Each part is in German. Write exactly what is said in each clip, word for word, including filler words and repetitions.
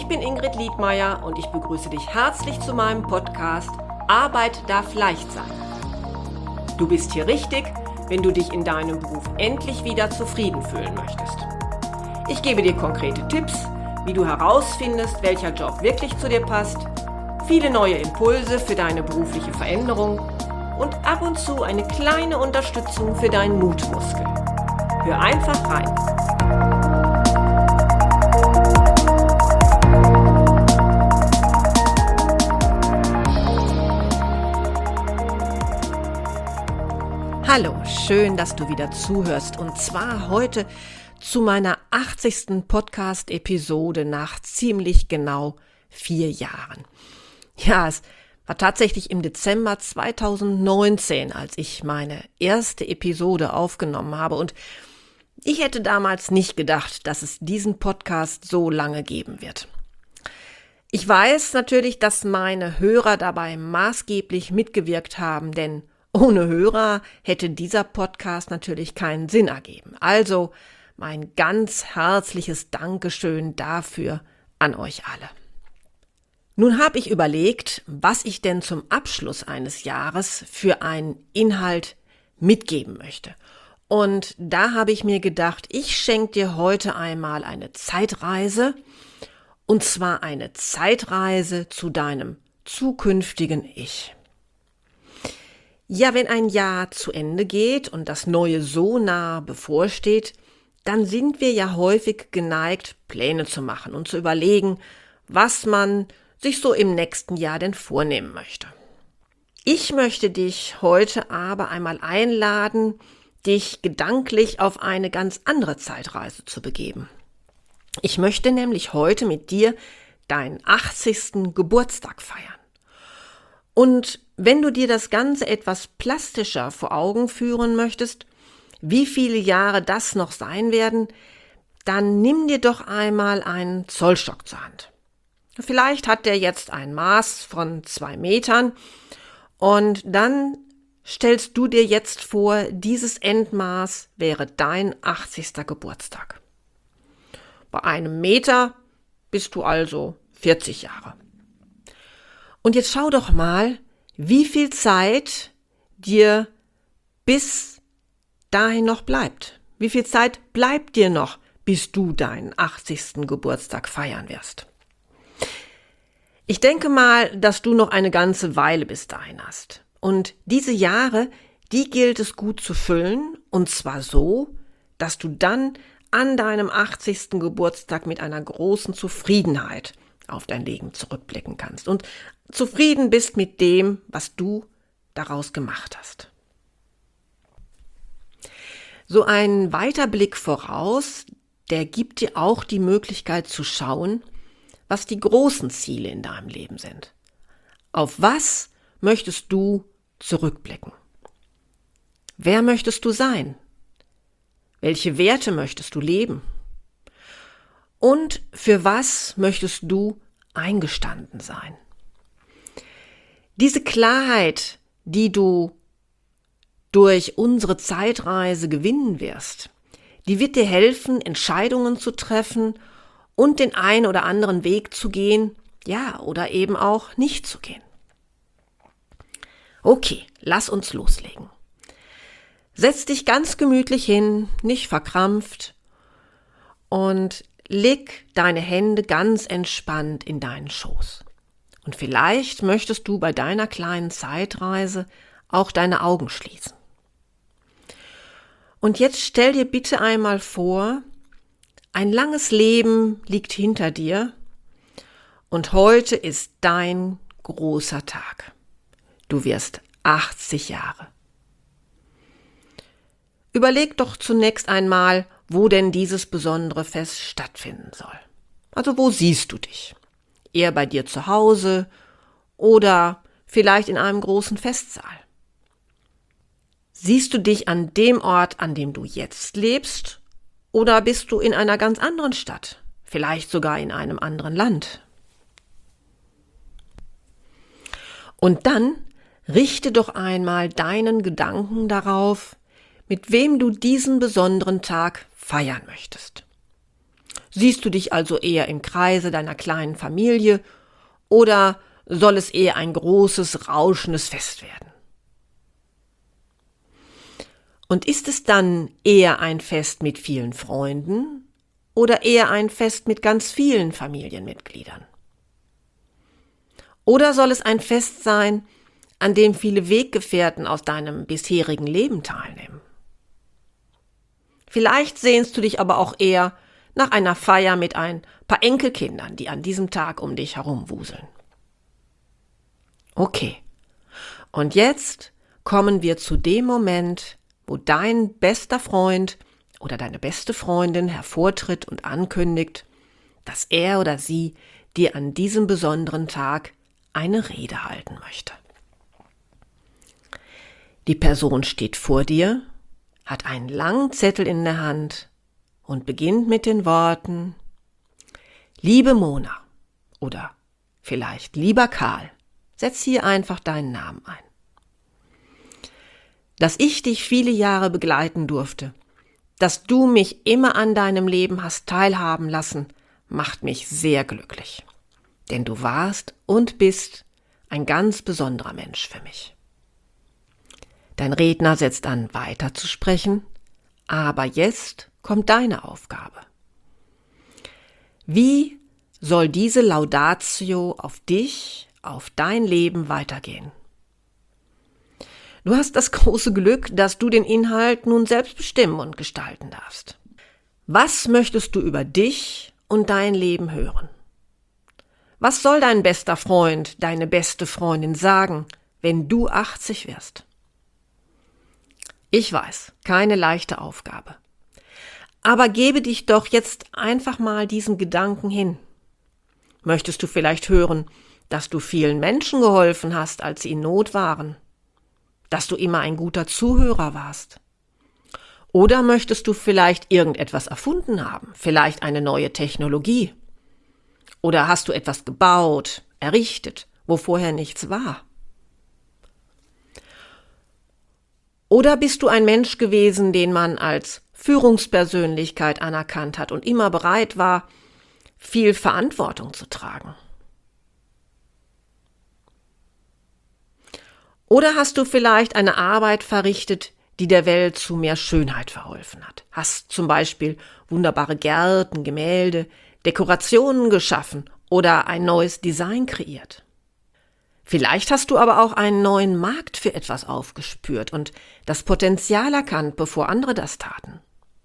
Ich bin Ingrid Liedmeier und ich begrüße dich herzlich zu meinem Podcast Arbeit darf leicht sein. Du bist hier richtig, wenn du dich in deinem Beruf endlich wieder zufrieden fühlen möchtest. Ich gebe dir konkrete Tipps, wie du herausfindest, welcher Job wirklich zu dir passt, viele neue Impulse für deine berufliche Veränderung und ab und zu eine kleine Unterstützung für deinen Mutmuskel. Hör einfach rein. Hallo, schön, dass du wieder zuhörst und zwar heute zu meiner achtzigsten Podcast-Episode nach ziemlich genau vier Jahren. Ja, es war tatsächlich im Dezember zweitausendneunzehn, als ich meine erste Episode aufgenommen habe und ich hätte damals nicht gedacht, dass es diesen Podcast so lange geben wird. Ich weiß natürlich, dass meine Hörer dabei maßgeblich mitgewirkt haben, denn ohne Hörer hätte dieser Podcast natürlich keinen Sinn ergeben. Also mein ganz herzliches Dankeschön dafür an euch alle. Nun habe ich überlegt, was ich denn zum Abschluss eines Jahres für einen Inhalt mitgeben möchte. Und da habe ich mir gedacht, ich schenke dir heute einmal eine Zeitreise, und zwar eine Zeitreise zu deinem zukünftigen Ich. Ja, wenn ein Jahr zu Ende geht und das neue so nah bevorsteht, dann sind wir ja häufig geneigt, Pläne zu machen und zu überlegen, was man sich so im nächsten Jahr denn vornehmen möchte. Ich möchte dich heute aber einmal einladen, dich gedanklich auf eine ganz andere Zeitreise zu begeben. Ich möchte nämlich heute mit dir deinen achtzigsten Geburtstag feiern. Und wenn du dir das Ganze etwas plastischer vor Augen führen möchtest, wie viele Jahre das noch sein werden, dann nimm dir doch einmal einen Zollstock zur Hand. Vielleicht hat der jetzt ein Maß von zwei Metern und dann stellst du dir jetzt vor, dieses Endmaß wäre dein achtzigster Geburtstag. Bei einem Meter bist du also vierzig Jahre. Und jetzt schau doch mal, wie viel Zeit dir bis dahin noch bleibt. Wie viel Zeit bleibt dir noch, bis du deinen achtzigsten Geburtstag feiern wirst? Ich denke mal, dass du noch eine ganze Weile bis dahin hast. Und diese Jahre, die gilt es gut zu füllen, und zwar so, dass du dann an deinem achtzigsten Geburtstag mit einer großen Zufriedenheit auf dein Leben zurückblicken kannst und zufrieden bist mit dem, was du daraus gemacht hast. So ein Weiterblick voraus, der gibt dir auch die Möglichkeit zu schauen, was die großen Ziele in deinem Leben sind. Auf was möchtest du zurückblicken? Wer möchtest du sein? Welche Werte möchtest du leben? Und für was möchtest du eingestanden sein? Diese Klarheit, die du durch unsere Zeitreise gewinnen wirst, die wird dir helfen, Entscheidungen zu treffen und den einen oder anderen Weg zu gehen, ja, oder eben auch nicht zu gehen. Okay, lass uns loslegen. Setz dich ganz gemütlich hin, nicht verkrampft, und leg deine Hände ganz entspannt in deinen Schoß. Und vielleicht möchtest du bei deiner kleinen Zeitreise auch deine Augen schließen. Und jetzt stell dir bitte einmal vor, ein langes Leben liegt hinter dir und heute ist dein großer Tag. Du wirst achtzig Jahre. Überleg doch zunächst einmal, wo denn dieses besondere Fest stattfinden soll. Also wo siehst du dich? Eher bei dir zu Hause oder vielleicht in einem großen Festsaal? Siehst du dich an dem Ort, an dem du jetzt lebst, oder bist du in einer ganz anderen Stadt, vielleicht sogar in einem anderen Land? Und dann richte doch einmal deinen Gedanken darauf, mit wem du diesen besonderen Tag feiern möchtest. Siehst du dich also eher im Kreise deiner kleinen Familie oder soll es eher ein großes, rauschendes Fest werden? Und ist es dann eher ein Fest mit vielen Freunden oder eher ein Fest mit ganz vielen Familienmitgliedern? Oder soll es ein Fest sein, an dem viele Weggefährten aus deinem bisherigen Leben teilnehmen? Vielleicht sehnst du dich aber auch eher nach einer Feier mit ein paar Enkelkindern, die an diesem Tag um dich herumwuseln. Okay, und jetzt kommen wir zu dem Moment, wo dein bester Freund oder deine beste Freundin hervortritt und ankündigt, dass er oder sie dir an diesem besonderen Tag eine Rede halten möchte. Die Person steht vor dir, hat einen langen Zettel in der Hand und beginnt mit den Worten: Liebe Mona oder vielleicht lieber Karl, setz hier einfach deinen Namen ein. Dass ich dich viele Jahre begleiten durfte, dass du mich immer an deinem Leben hast teilhaben lassen, macht mich sehr glücklich. Denn du warst und bist ein ganz besonderer Mensch für mich. Dein Redner setzt an, weiter zu sprechen, aber jetzt kommt deine Aufgabe. Wie soll diese Laudatio auf dich, auf dein Leben weitergehen? Du hast das große Glück, dass du den Inhalt nun selbst bestimmen und gestalten darfst. Was möchtest du über dich und dein Leben hören? Was soll dein bester Freund, deine beste Freundin sagen, wenn du achtzig wirst? Ich weiß, keine leichte Aufgabe. Aber gebe dich doch jetzt einfach mal diesem Gedanken hin. Möchtest du vielleicht hören, dass du vielen Menschen geholfen hast, als sie in Not waren? Dass du immer ein guter Zuhörer warst? Oder möchtest du vielleicht irgendetwas erfunden haben, vielleicht eine neue Technologie? Oder hast du etwas gebaut, errichtet, wo vorher nichts war? Oder bist du ein Mensch gewesen, den man als Führungspersönlichkeit anerkannt hat und immer bereit war, viel Verantwortung zu tragen? Oder hast du vielleicht eine Arbeit verrichtet, die der Welt zu mehr Schönheit verholfen hat? Hast zum Beispiel wunderbare Gärten, Gemälde, Dekorationen geschaffen oder ein neues Design kreiert? Vielleicht hast du aber auch einen neuen Markt für etwas aufgespürt und das Potenzial erkannt, bevor andere das taten.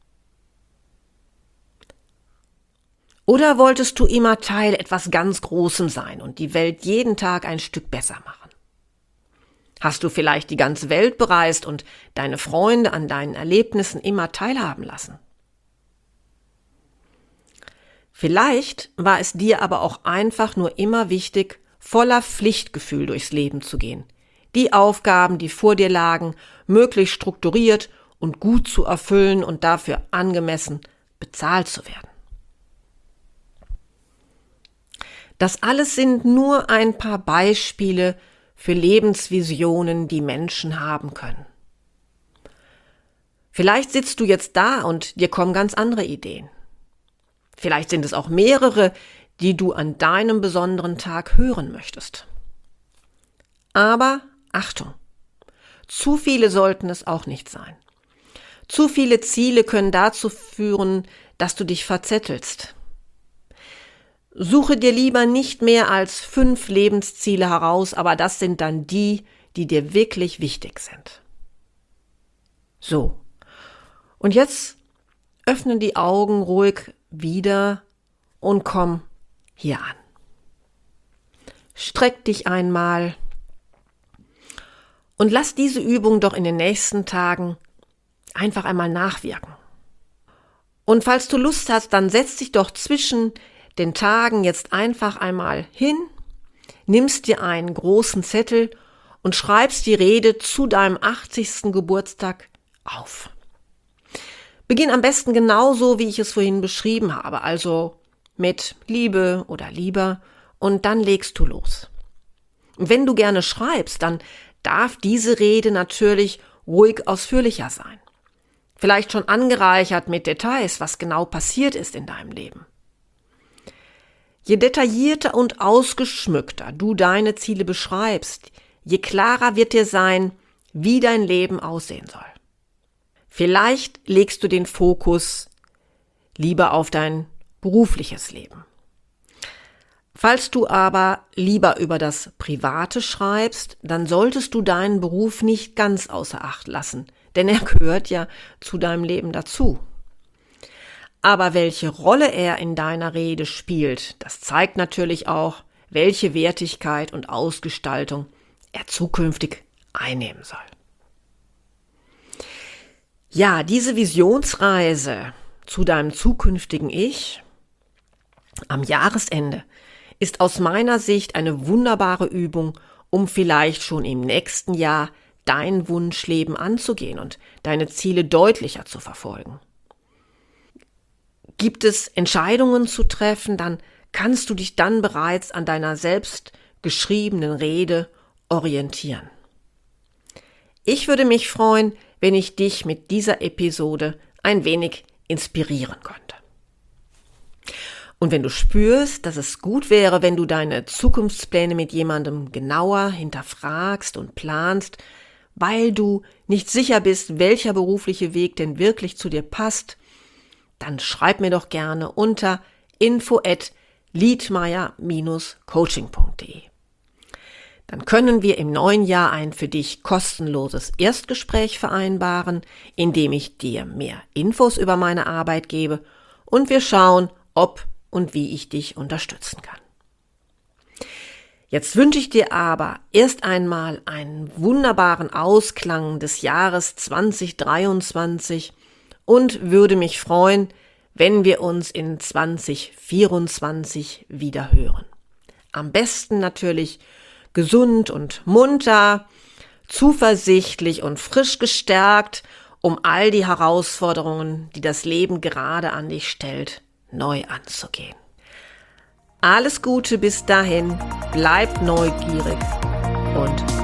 Oder wolltest du immer Teil etwas ganz Großem sein und die Welt jeden Tag ein Stück besser machen? Hast du vielleicht die ganze Welt bereist und deine Freunde an deinen Erlebnissen immer teilhaben lassen? Vielleicht war es dir aber auch einfach nur immer wichtig, voller Pflichtgefühl durchs Leben zu gehen, die Aufgaben, die vor dir lagen, möglichst strukturiert und gut zu erfüllen und dafür angemessen bezahlt zu werden. Das alles sind nur ein paar Beispiele für Lebensvisionen, die Menschen haben können. Vielleicht sitzt du jetzt da und dir kommen ganz andere Ideen. Vielleicht sind es auch mehrere, die du an deinem besonderen Tag hören möchtest. Aber Achtung, zu viele sollten es auch nicht sein. Zu viele Ziele können dazu führen, dass du dich verzettelst. Suche dir lieber nicht mehr als fünf Lebensziele heraus, aber das sind dann die, die dir wirklich wichtig sind. So, und jetzt öffne die Augen ruhig wieder und komm hier an. Streck dich einmal und lass diese Übung doch in den nächsten Tagen einfach einmal nachwirken. Und falls du Lust hast, dann setz dich doch zwischen den Tagen jetzt einfach einmal hin, nimmst dir einen großen Zettel und schreibst die Rede zu deinem achtzigsten Geburtstag auf. Beginn am besten genauso, wie ich es vorhin beschrieben habe, also mit Liebe oder lieber, und dann legst du los. Und wenn du gerne schreibst, dann darf diese Rede natürlich ruhig ausführlicher sein. Vielleicht schon angereichert mit Details, was genau passiert ist in deinem Leben. Je detaillierter und ausgeschmückter du deine Ziele beschreibst, je klarer wird dir sein, wie dein Leben aussehen soll. Vielleicht legst du den Fokus lieber auf dein berufliches Leben. Falls du aber lieber über das Private schreibst, dann solltest du deinen Beruf nicht ganz außer Acht lassen, denn er gehört ja zu deinem Leben dazu. Aber welche Rolle er in deiner Rede spielt, das zeigt natürlich auch, welche Wertigkeit und Ausgestaltung er zukünftig einnehmen soll. Ja, diese Visionsreise zu deinem zukünftigen Ich am Jahresende ist aus meiner Sicht eine wunderbare Übung, um vielleicht schon im nächsten Jahr dein Wunschleben anzugehen und deine Ziele deutlicher zu verfolgen. Gibt es Entscheidungen zu treffen, dann kannst du dich dann bereits an deiner selbst geschriebenen Rede orientieren. Ich würde mich freuen, wenn ich dich mit dieser Episode ein wenig inspirieren konnte. Und wenn du spürst, dass es gut wäre, wenn du deine Zukunftspläne mit jemandem genauer hinterfragst und planst, weil du nicht sicher bist, welcher berufliche Weg denn wirklich zu dir passt, dann schreib mir doch gerne unter info at liedmeier Bindestrich coaching punkt de. Dann können wir im neuen Jahr ein für dich kostenloses Erstgespräch vereinbaren, in dem ich dir mehr Infos über meine Arbeit gebe und wir schauen, ob und wie ich dich unterstützen kann. Jetzt wünsche ich dir aber erst einmal einen wunderbaren Ausklang des Jahres zwanzig dreiundzwanzig und würde mich freuen, wenn wir uns in zwanzig vierundzwanzig wieder hören. Am besten natürlich gesund und munter, zuversichtlich und frisch gestärkt, um all die Herausforderungen, die das Leben gerade an dich stellt, neu anzugehen. Alles Gute bis dahin, bleib neugierig und